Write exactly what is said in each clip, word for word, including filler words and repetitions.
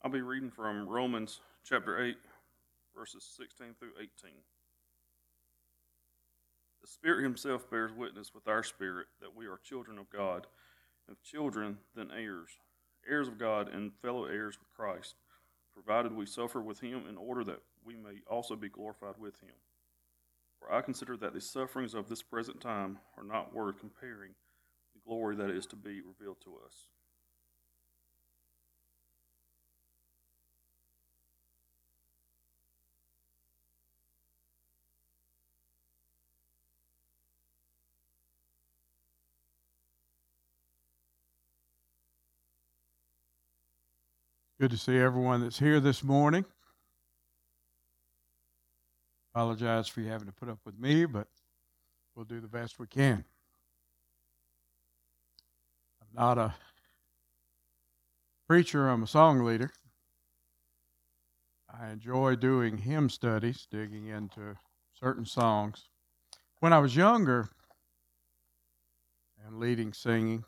I'll be reading from Romans chapter eight, verses sixteen through eighteen. The Spirit Himself bears witness with our spirit that we are children of God, and if children, then heirs, heirs of God and fellow heirs with Christ, provided we suffer with Him in order that we may also be glorified with Him. For I consider that the sufferings of this present time are not worth comparing the glory that is to be revealed to us. Good to see everyone that's here this morning. Apologize for you having to put up with me, but we'll do the best we can. I'm not a preacher, I'm a song leader. I enjoy doing hymn studies, digging into certain songs. When I was younger and leading singing,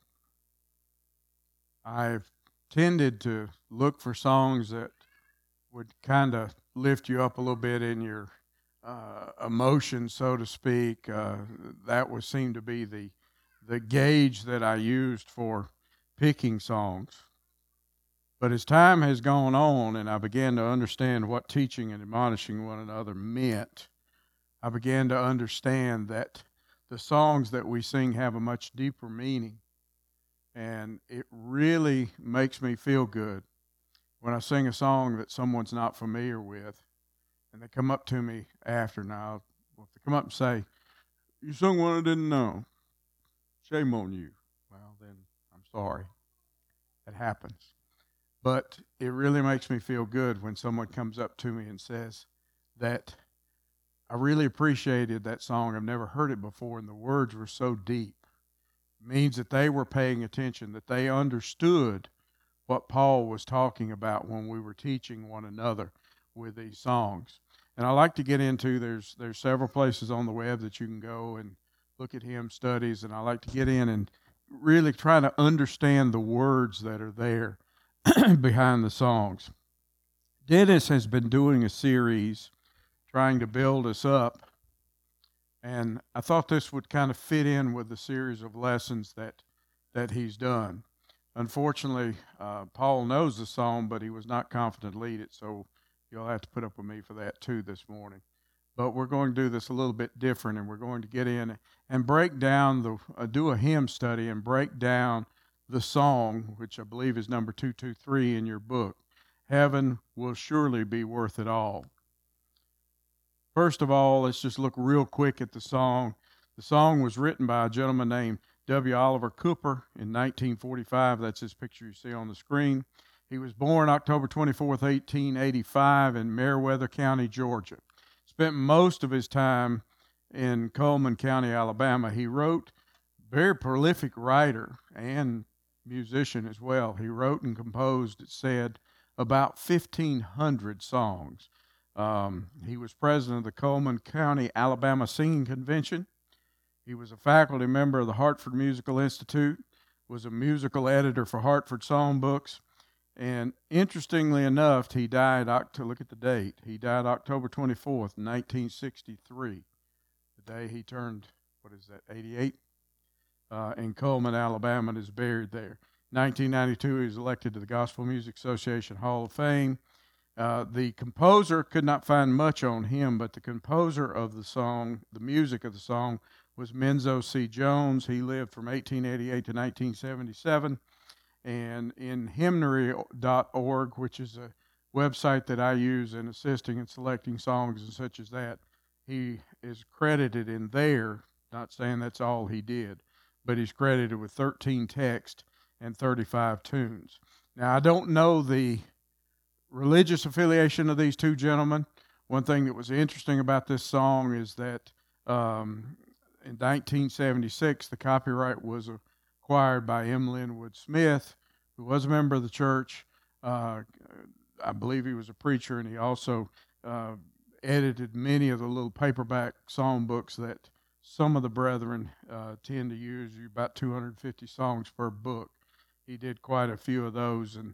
I've tended to look for songs that would kind of lift you up a little bit in your uh, emotions, so to speak. Uh, that would seem to be the the gauge that I used for picking songs. But as time has gone on and I began to understand what teaching and admonishing one another meant, I began to understand that the songs that we sing have a much deeper meaning. And it really makes me feel good when I sing a song that someone's not familiar with, and they come up to me after. Now, if they come up and say, "You sung one I didn't know, shame on you," well, then I'm sorry. It happens. But it really makes me feel good when someone comes up to me and says that I really appreciated that song. I've never heard it before, and the words were so deep. Means that they were paying attention, that they understood what Paul was talking about when we were teaching one another with these songs. And I like to get into, there's there's several places on the web that you can go and look at hymn studies, and I like to get in and really try to understand the words that are there behind the songs. Dennis has been doing a series trying to build us up, and I thought this would kind of fit in with the series of lessons that that he's done. Unfortunately, uh, Paul knows the song, but he was not confident to lead it, so you'll have to put up with me for that too this morning. But we're going to do this a little bit different, and we're going to get in and break down the uh, do a hymn study and break down the song, which I believe is number two two three in your book. Heaven will surely be worth it all. First of all, let's just look real quick at the song. The song was written by a gentleman named W. Oliver Cooper in nineteen forty-five. That's his picture you see on the screen. He was born October twenty-fourth, eighteen eighty-five in Meriwether County, Georgia. Spent most of his time in Coleman County, Alabama. He wrote, very prolific writer and musician as well. He wrote and composed, it said, about fifteen hundred songs. Um, he was president of the Coleman County, Alabama Singing Convention. He was a faculty member of the Hartford Musical Institute, was a musical editor for Hartford Songbooks, and interestingly enough, he died, to look at the date, he died October twenty-fourth, nineteen sixty-three, the day he turned, what is that, eighty-eight, uh, in Coleman, Alabama, and is buried there. nineteen ninety-two, he was elected to the Gospel Music Association Hall of Fame. Uh, the composer could not find much on him, but the composer of the song, the music of the song, was Menzo C. Jones. He lived from eighteen eighty-eight to nineteen seventy-seven. And in hymnary dot org, which is a website that I use in assisting and selecting songs and such as that, he is credited in there, not saying that's all he did, but he's credited with thirteen texts and thirty-five tunes. Now, I don't know the religious affiliation of these two gentlemen. One thing that was interesting about this song is that um, in nineteen seventy-six, the copyright was acquired by M. Linwood Smith, who was a member of the church. Uh, I believe he was a preacher, and he also uh, edited many of the little paperback songbooks that some of the brethren uh, tend to use, about two hundred fifty songs per book. He did quite a few of those, and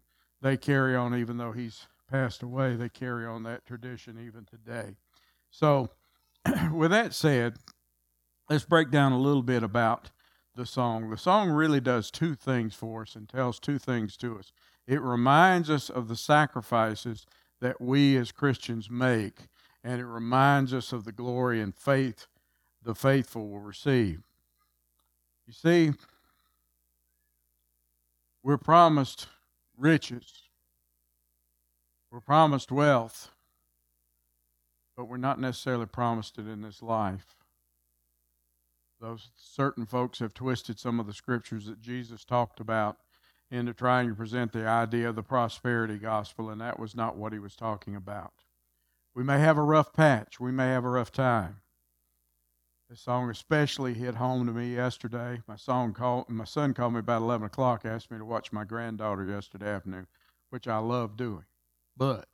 they carry on, even though he's passed away, they carry on that tradition even today. So, with that said, let's break down a little bit about the song. The song really does two things for us and tells two things to us. It reminds us of the sacrifices that we as Christians make, and it reminds us of the glory and faith the faithful will receive. You see, we're promised riches. We're promised wealth, but we're not necessarily promised it in this life. Those certain folks have twisted some of the scriptures that Jesus talked about into trying to present the idea of the prosperity gospel, and that was not what he was talking about. We may have a rough patch. We may have a rough time. This song especially hit home to me yesterday. My son called, my son called me about eleven o'clock, asked me to watch my granddaughter yesterday afternoon, which I love doing. But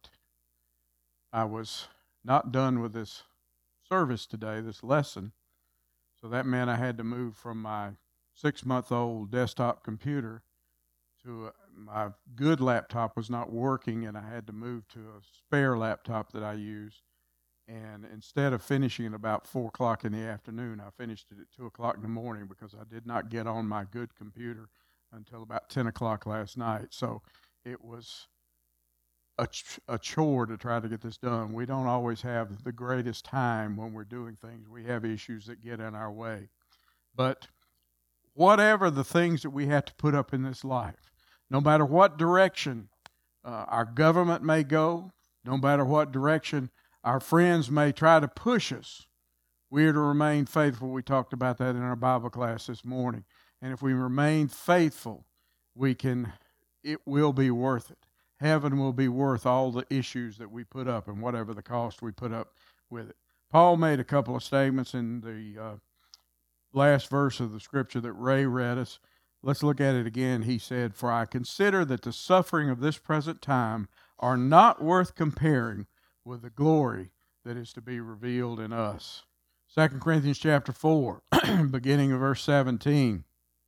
I was not done with this service today, this lesson, so that meant I had to move from my six-month-old desktop computer to a, my good laptop was not working, and I had to move to a spare laptop that I use. And instead of finishing at about four o'clock in the afternoon, I finished it at two o'clock in the morning because I did not get on my good computer until about ten o'clock last night. So it was a, ch- a chore to try to get this done. We don't always have the greatest time when we're doing things. We have issues that get in our way. But whatever the things that we have to put up in this life, no matter what direction uh, our government may go, no matter what direction our friends may try to push us, we are to remain faithful. We talked about that in our Bible class this morning. And if we remain faithful, we can, it will be worth it. Heaven will be worth all the issues that we put up and whatever the cost we put up with it. Paul made a couple of statements in the uh, last verse of the scripture that Ray read us. Let's look at it again. He said, "For I consider that the suffering of this present time are not worth comparing with the glory that is to be revealed in us." Second Corinthians chapter four, beginning of verse seventeen.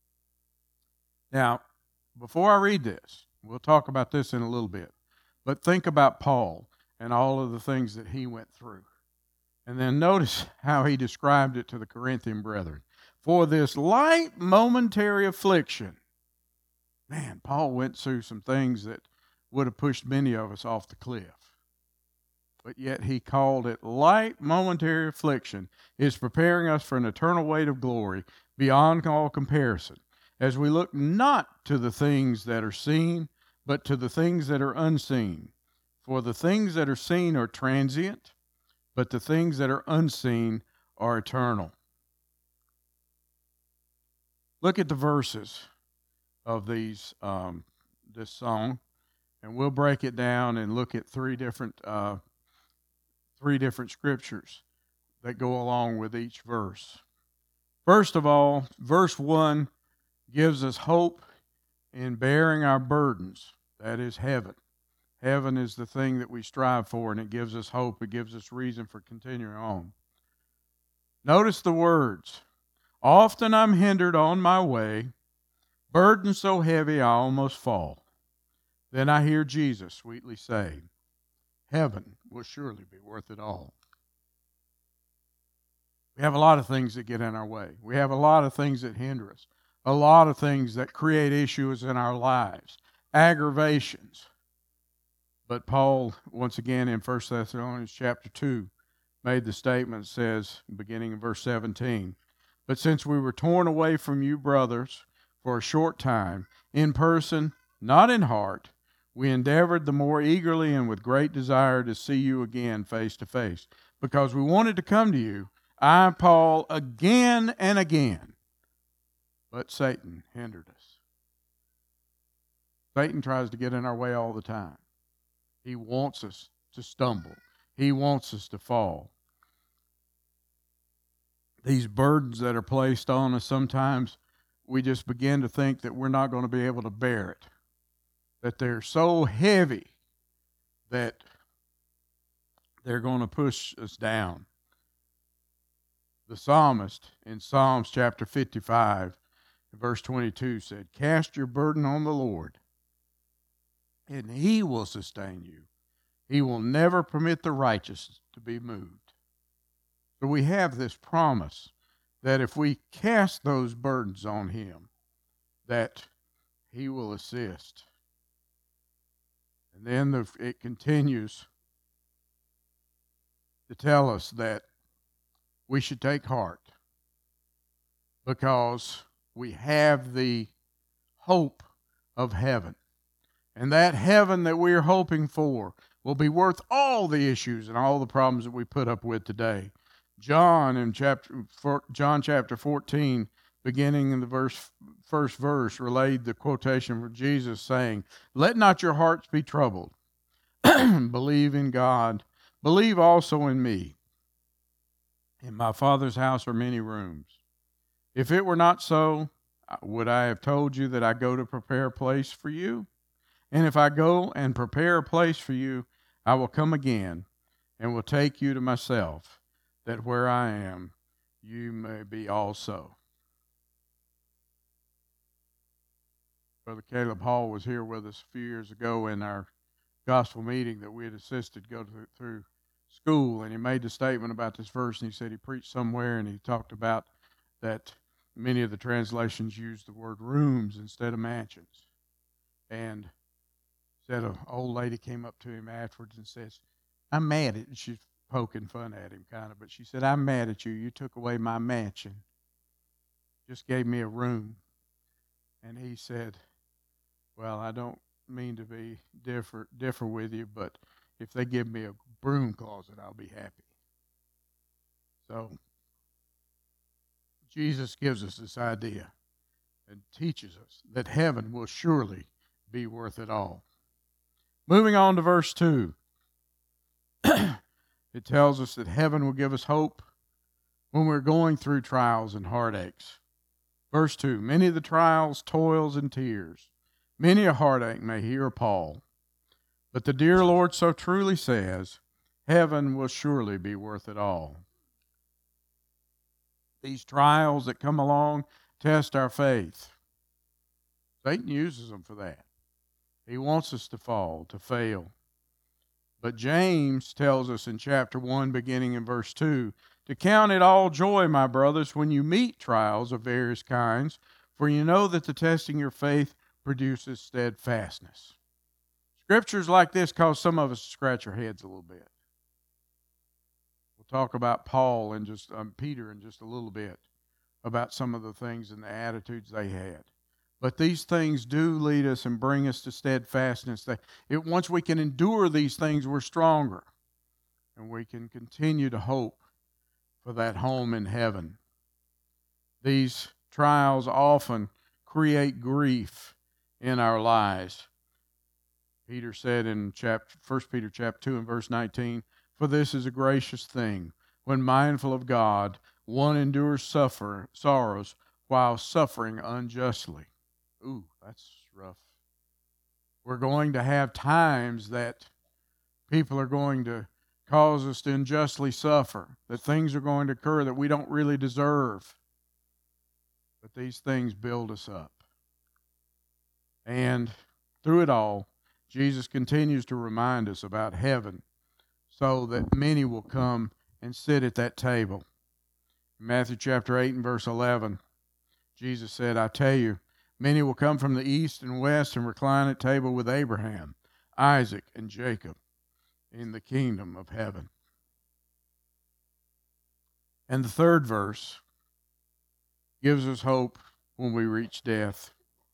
Now, before I read this, we'll talk about this in a little bit, but think about Paul and all of the things that he went through. And then notice how he described it to the Corinthian brethren. "For this light momentary affliction," man, Paul went through some things that would have pushed many of us off the cliff. But yet he called it light momentary affliction, is preparing us for an eternal weight of glory beyond all comparison, as we look not to the things that are seen, but to the things that are unseen. For the things that are seen are transient, but the things that are unseen are eternal. Look at the verses of these um, this song, and we'll break it down and look at three different uh, three different scriptures that go along with each verse. First of all, verse one gives us hope in bearing our burdens. That is heaven. Heaven is the thing that we strive for, and it gives us hope. It gives us reason for continuing on. Notice the words. "Often I'm hindered on my way, burden so heavy I almost fall. Then I hear Jesus sweetly say, heaven will surely be worth it all." We have a lot of things that get in our way. We have a lot of things that hinder us. A lot of things that create issues in our lives. Aggravations. But Paul, once again in First Thessalonians chapter two, made the statement, says, beginning in verse seventeen, "But since we were torn away from you, brothers, for a short time, in person, not in heart, we endeavored the more eagerly and with great desire to see you again face to face, because we wanted to come to you, I, Paul, again and again. But Satan hindered us." Satan tries to get in our way all the time. He wants us to stumble. He wants us to fall. These burdens that are placed on us, sometimes we just begin to think that we're not going to be able to bear it. That they're so heavy that they're going to push us down. The psalmist in Psalms chapter fifty-five, verse twenty-two said, "Cast your burden on the Lord, and he will sustain you. He will never permit the righteous to be moved. So we have this promise that if we cast those burdens on him, that he will assist. And then the, it continues to tell us that we should take heart because we have the hope of heaven. And that heaven that we're hoping for will be worth all the issues and all the problems that we put up with today. John in chapter John chapter fourteen, beginning in the verse first verse, relayed the quotation from Jesus saying, "Let not your hearts be troubled. Believe in God. Believe also in me. In my Father's house are many rooms. If it were not so, would I have told you that I go to prepare a place for you? And if I go and prepare a place for you, I will come again and will take you to myself, that where I am, you may be also." Brother Caleb Hall was here with us a few years ago in our gospel meeting that we had assisted go through, through school, and he made the statement about this verse, and he said he preached somewhere, and he talked about that many of the translations use the word rooms instead of mansions. And said an old lady came up to him afterwards and says, "I'm mad at you." She's poking fun at him kind of, but she said, "I'm mad at you. You took away my mansion. Just gave me a room." And he said, "Well, I don't mean to be differ differ with you, but if they give me a broom closet, I'll be happy." So Jesus gives us this idea and teaches us that heaven will surely be worth it all. Moving on to verse two. It tells us that heaven will give us hope when we're going through trials and heartaches. Verse two, "Many of the trials, toils, and tears, many a heartache may here appall. But the dear Lord so truly says, heaven will surely be worth it all." These trials that come along test our faith. Satan uses them for that. He wants us to fall, to fail. But James tells us in chapter one, beginning in verse two, "To count it all joy, my brothers, when you meet trials of various kinds, for you know that the testing your faith produces steadfastness." Scriptures like this cause some of us to scratch our heads a little bit. We'll talk about Paul and just um, Peter in just a little bit, about some of the things and the attitudes they had. But these things do lead us and bring us to steadfastness. That it, once we can endure these things, we're stronger. And we can continue to hope for that home in heaven. These trials often create grief in our lives. Peter said in chapter, First Peter chapter two and verse nineteen, "For this is a gracious thing, when mindful of God, one endures suffer, sorrows while suffering unjustly." Ooh, that's rough. We're going to have times that people are going to cause us to unjustly suffer, that things are going to occur that we don't really deserve. But these things build us up. And through it all, Jesus continues to remind us about heaven so that many will come and sit at that table. In Matthew chapter eight and verse eleven, Jesus said, "I tell you, many will come from the east and west and recline at table with Abraham, Isaac, and Jacob in the kingdom of heaven." And the third verse gives us hope when we reach death.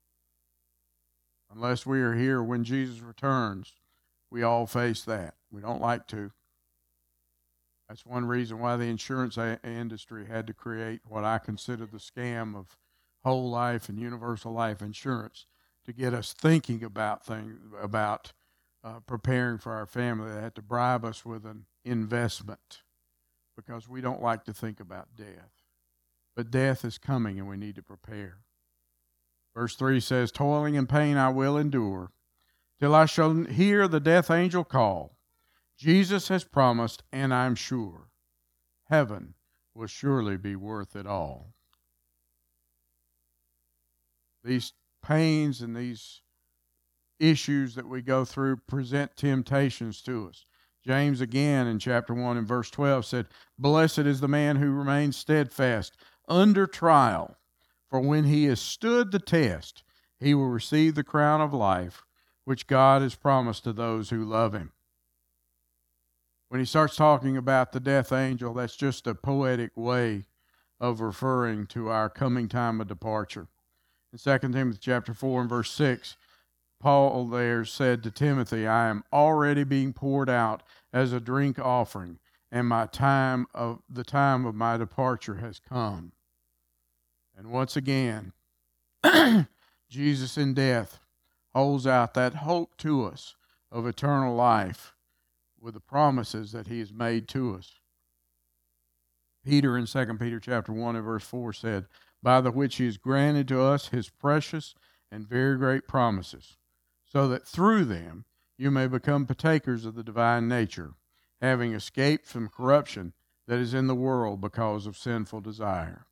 Unless we are here when Jesus returns, we all face that. We don't like to. That's one reason why the insurance a- industry had to create what I consider the scam of whole life and universal life insurance, to get us thinking about things, about uh, preparing for our family. They had to bribe us with an investment because we don't like to think about death. But death is coming and we need to prepare. Verse three says, "Toiling and pain I will endure, till I shall hear the death angel call. Jesus has promised, and I'm sure, heaven will surely be worth it all." These pains and these issues that we go through present temptations to us. James again in chapter one and verse twelve said, "Blessed is the man who remains steadfast under trial, for when he has stood the test, he will receive the crown of life, which God has promised to those who love him." When he starts talking about the death angel, that's just a poetic way of referring to our coming time of departure. In Second Timothy chapter four and verse six, Paul there said to Timothy, "I am already being poured out as a drink offering, and my time of the time of my departure has come." And once again, Jesus in death holds out that hope to us of eternal life with the promises that he has made to us. Peter in Second Peter chapter one and verse four said, "By the which he has granted to us his precious and very great promises, so that through them you may become partakers of the divine nature, having escaped from corruption that is in the world because of sinful desire."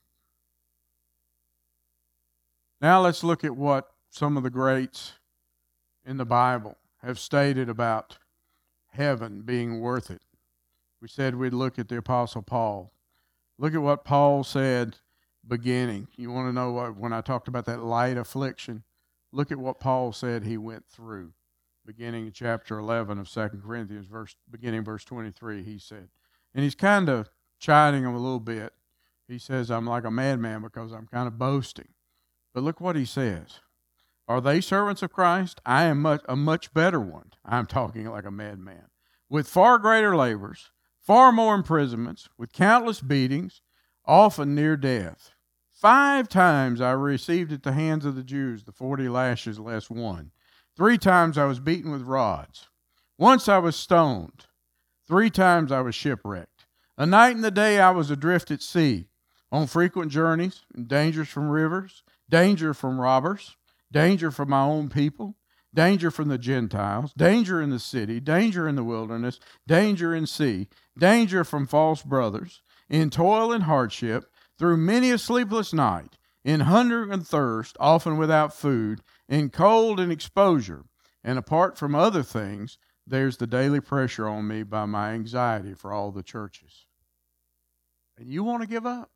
Now let's look at what some of the greats in the Bible have stated about heaven being worth it. We said we'd look at the Apostle Paul. Look at what Paul said beginning. You want to know what, when I talked about that light affliction, look at what Paul said he went through. Beginning in chapter eleven of Second Corinthians, verse, beginning verse twenty-three, he said. And he's kind of chiding him a little bit. He says, "I'm like a madman because I'm kind of boasting." But look what he says. "Are they servants of Christ? I am much, a much better one." I'm talking like a madman. "With far greater labors, far more imprisonments, with countless beatings, often near death. Five times I received at the hands of the Jews the forty lashes less one. Three times I was beaten with rods. Once I was stoned. Three times I was shipwrecked. A night and a day I was adrift at sea, on frequent journeys, in dangers from rivers, danger from robbers, danger from my own people, danger from the Gentiles, danger in the city, danger in the wilderness, danger in sea, danger from false brothers, in toil and hardship, through many a sleepless night, in hunger and thirst, often without food, in cold and exposure. And apart from other things, there's the daily pressure on me by my anxiety for all the churches." And you want to give up?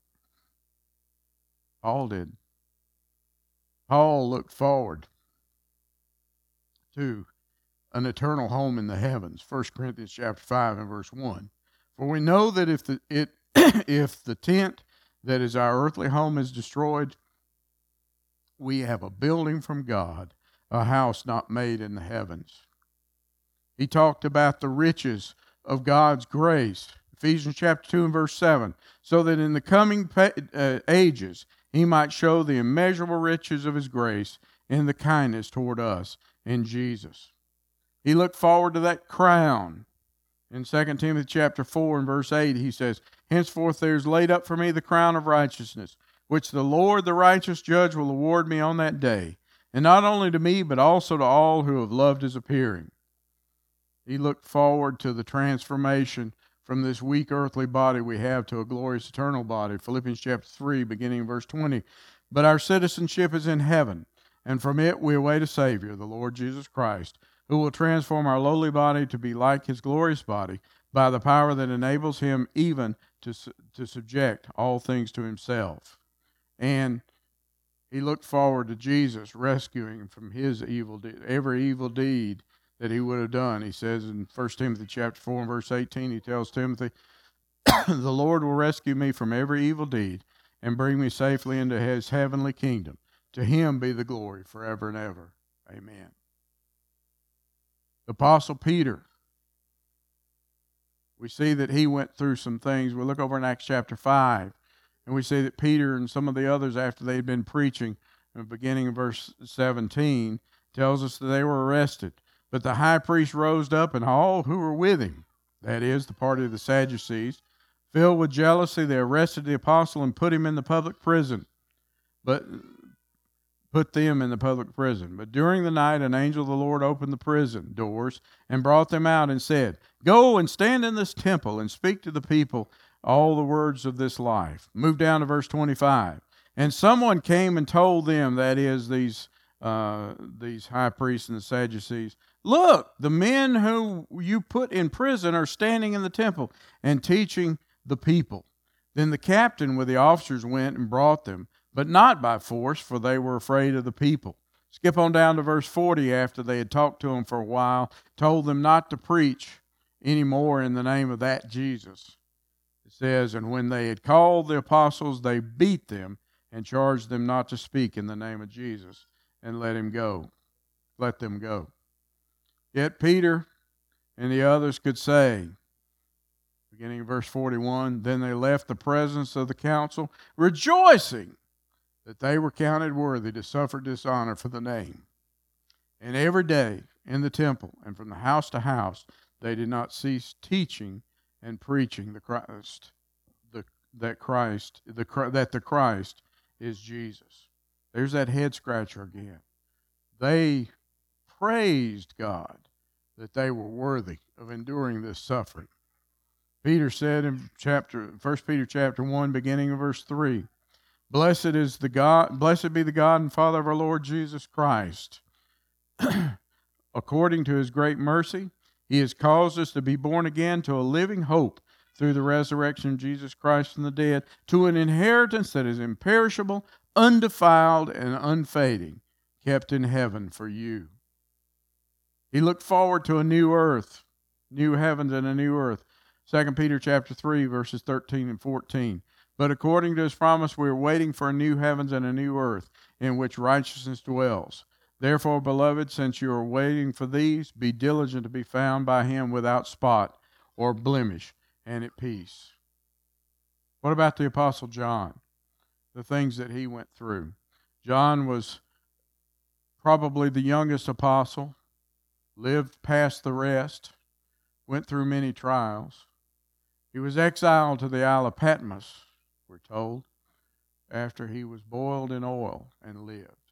Paul did. Paul looked forward to an eternal home in the heavens. First Corinthians chapter five and verse one. "For we know that if the it if the tent that is our earthly home is destroyed, we have a building from God, a house not made in the heavens." He talked about the riches of God's grace. Ephesians chapter two and verse seven. "So that in the coming uh, ages he might show the immeasurable riches of his grace in the kindness toward us in Jesus." He looked forward to that crown. In Second Timothy chapter four and verse eight, he says, "Henceforth there is laid up for me the crown of righteousness, which the Lord, the righteous judge, will award me on that day, and not only to me, but also to all who have loved his appearing." He looked forward to the transformation from this weak earthly body we have to a glorious eternal body. Philippians chapter three, beginning in verse twenty. "But our citizenship is in heaven, and from it we await a Savior, the Lord Jesus Christ, who will transform our lowly body to be like his glorious body by the power that enables him even to, to subject all things to himself." And he looked forward to Jesus rescuing him from his evil de- every evil deed that he would have done. He says in First Timothy chapter four and verse eighteen, he tells Timothy, "The Lord will rescue me from every evil deed and bring me safely into his heavenly kingdom. To him be the glory forever and ever. Amen." The Apostle Peter, we see that he went through some things. We look over in Acts chapter five, and we see that Peter and some of the others, after they'd been preaching, in the beginning of verse seventeen, tells us that they were arrested. "But the high priest rose up, and all who were with him," that is, the party of the Sadducees, "filled with jealousy, they arrested the apostle and put him in the public prison. But put them in the public prison. But during the night an angel of the Lord opened the prison doors and brought them out and said, 'Go and stand in this temple and speak to the people all the words of this life.'" Move down to verse twenty-five. "And someone came and told them," that is, these uh, these high priests and the Sadducees, "Look, the men who you put in prison are standing in the temple and teaching the people." Then the captain with the officers went and brought them, but not by force, for they were afraid of the people. Skip on down to verse forty. After they had talked to them for a while, told them not to preach any more in the name of that Jesus. It says, "And when they had called the apostles, they beat them and charged them not to speak in the name of Jesus, and let him go. Let them go. Yet Peter and the others could say," beginning of verse forty-one, "Then they left the presence of the council, rejoicing that they were counted worthy to suffer dishonor for the name. And every day in the temple and from the house to house, they did not cease teaching and preaching the Christ, the that Christ, the that the Christ is Jesus." There's that head scratcher again. They praised God that they were worthy of enduring this suffering. Peter said in chapter First Peter chapter one, beginning of verse three, "Blessed is the God, blessed be the God and Father of our Lord Jesus Christ. According to his great mercy, he has caused us to be born again to a living hope through the resurrection of Jesus Christ from the dead, to an inheritance that is imperishable, undefiled, and unfading, kept in heaven for you." He looked forward to a new earth, new heavens and a new earth. Second Peter chapter three, verses thirteen and fourteen. "But according to his promise, we are waiting for a new heavens and a new earth, in which righteousness dwells. Therefore, beloved, since you are waiting for these, be diligent to be found by him without spot or blemish and at peace." What about the Apostle John? The things that he went through. John was probably the youngest apostle, lived past the rest, went through many trials. He was exiled to the Isle of Patmos, we're told, after he was boiled in oil and lived.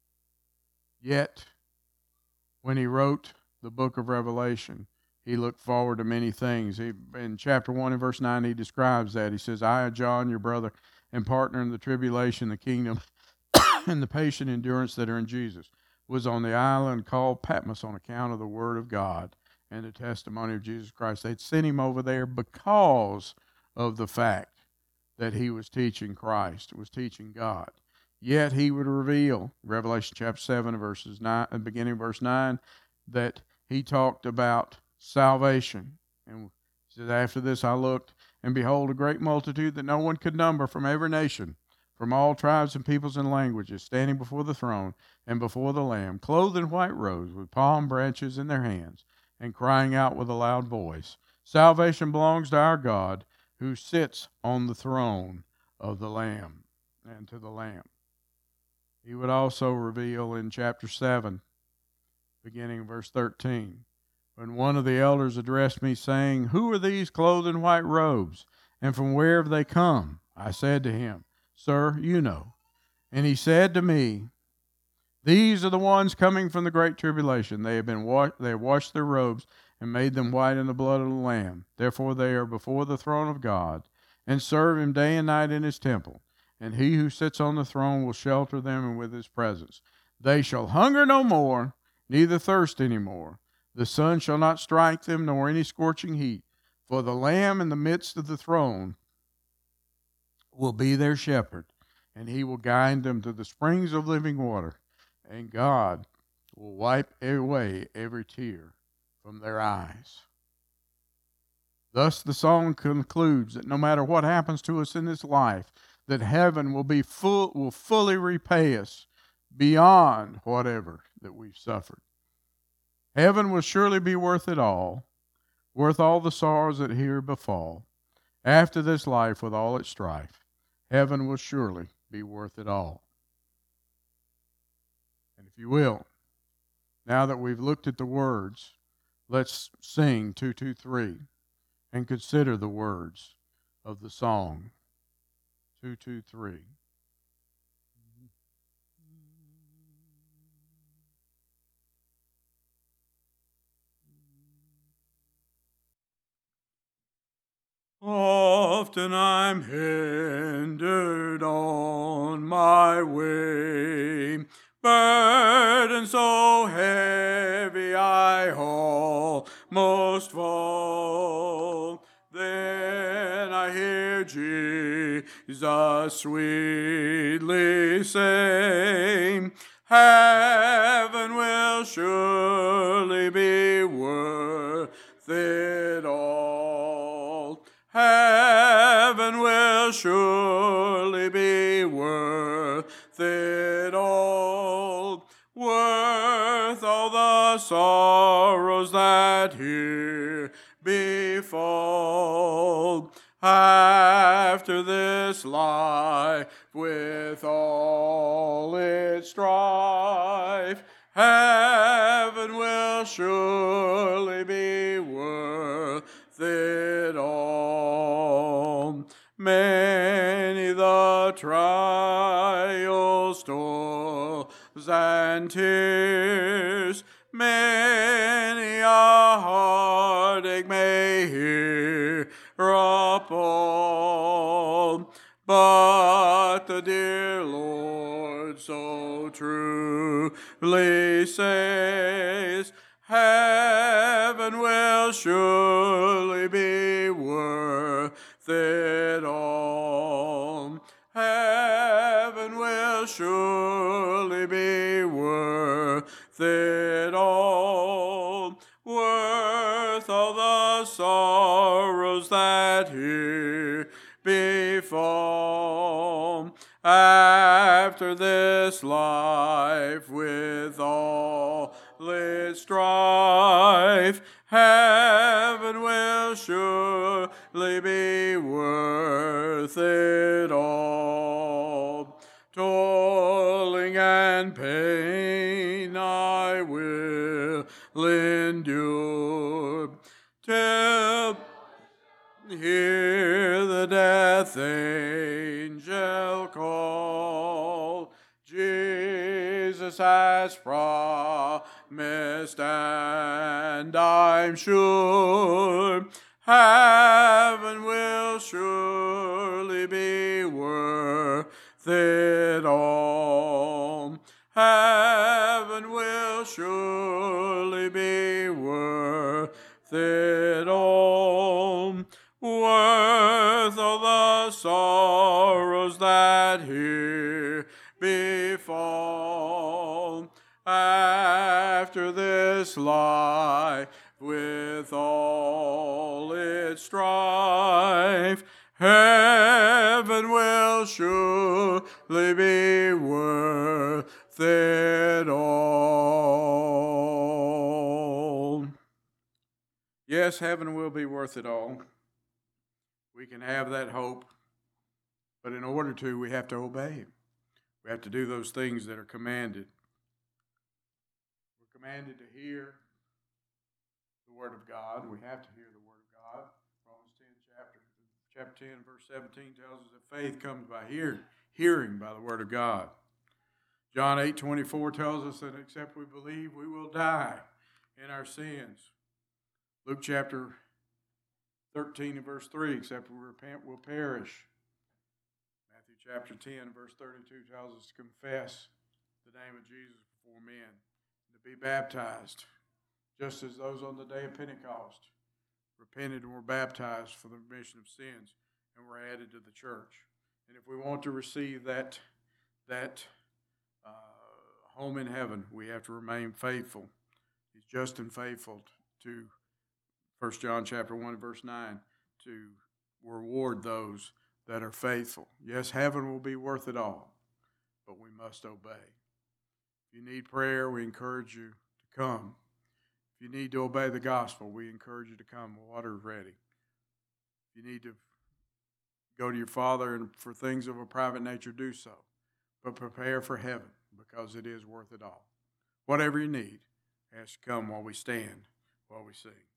Yet, when he wrote the book of Revelation, he looked forward to many things. He, in chapter one and verse nine, he describes that. He says, "I, John, your brother and partner in the tribulation, the kingdom, and the patient endurance that are in Jesus, was on the island called Patmos on account of the word of God and the testimony of Jesus Christ." They'd sent him over there because of the fact that he was teaching Christ, was teaching God. Yet he would reveal, Revelation chapter seven, verses nine, beginning verse nine, that he talked about salvation. And he says, "After this I looked, and behold, a great multitude that no one could number from every nation, from all tribes and peoples and languages, standing before the throne and before the Lamb, clothed in white robes, with palm branches in their hands, and crying out with a loud voice, 'Salvation belongs to our God, who sits on the throne of the Lamb and to the Lamb.'" He would also reveal in chapter seven, beginning verse thirteen, "When one of the elders addressed me, saying, 'Who are these clothed in white robes, and from where have they come?' I said to him, 'Sir, you know.' And he said to me, 'These are the ones coming from the great tribulation. They have been wa- they have washed their robes and made them white in the blood of the Lamb. Therefore they are before the throne of God, and serve him day and night in his temple. And he who sits on the throne will shelter them with his presence. They shall hunger no more, neither thirst any more. The sun shall not strike them, nor any scorching heat. For the Lamb in the midst of the throne will be their shepherd, and he will guide them to the springs of living water. And God will wipe away every tear from their eyes." Thus the song concludes that no matter what happens to us in this life, that heaven will be full, will fully repay us beyond whatever that we've suffered. Heaven will surely be worth it all, worth all the sorrows that here befall. After this life with all its strife, heaven will surely be worth it all. And if you will, now that we've looked at the words, let's sing two two three and consider the words of the song. two two three. Often I'm hindered on my way burden so heavy I almost fall. Then I hear Jesus sweetly say, heaven will surely be worth it all. Heaven will surely be worth it all. Worth all the sorrows that here befall. After this life with all its strife, heaven will surely be worth it all. Many the trials, toils, and tears, many a heartache may here upon, but the dear Lord so truly says, heaven will surely be worth it all. Heaven will surely be worth it all. Worth all the sorrows that here befall. After this life with all its strife, heaven will surely be worth it all. Toiling and pain I will endure till hear the death angel call. Jesus has promised, and I'm sure heaven will surely be worth it all. Heaven will surely be worth it all. Worth all the sorrows that here befall. After this life with all its strife, heaven will surely be worth it all. Yes, heaven will be worth it all. We can have that hope, but in order to, we have to obey Him. We have to do those things that are commanded. We're commanded to hear the Word of God. We have to hear the Word of God. Romans ten, chapter, chapter ten, verse seventeen tells us that faith comes by hearing, hearing by the Word of God. John eight, twenty-four tells us that except we believe, we will die in our sins. Luke chapter thirteen and verse three, except we repent, we'll perish. Matthew chapter ten, verse thirty-two tells us to confess the name of Jesus before men, and to be baptized, just as those on the day of Pentecost repented and were baptized for the remission of sins and were added to the church. And if we want to receive that, that uh, home in heaven, we have to remain faithful. He's just and faithful to First John chapter one, verse nine, to reward those that are faithful. Yes, heaven will be worth it all, but we must obey. If you need prayer, we encourage you to come. If you need to obey the gospel, we encourage you to come. Water is ready. If you need to go to your Father and for things of a private nature, do so. But prepare for heaven, because it is worth it all. Whatever you need, ask to come while we stand, while we sing.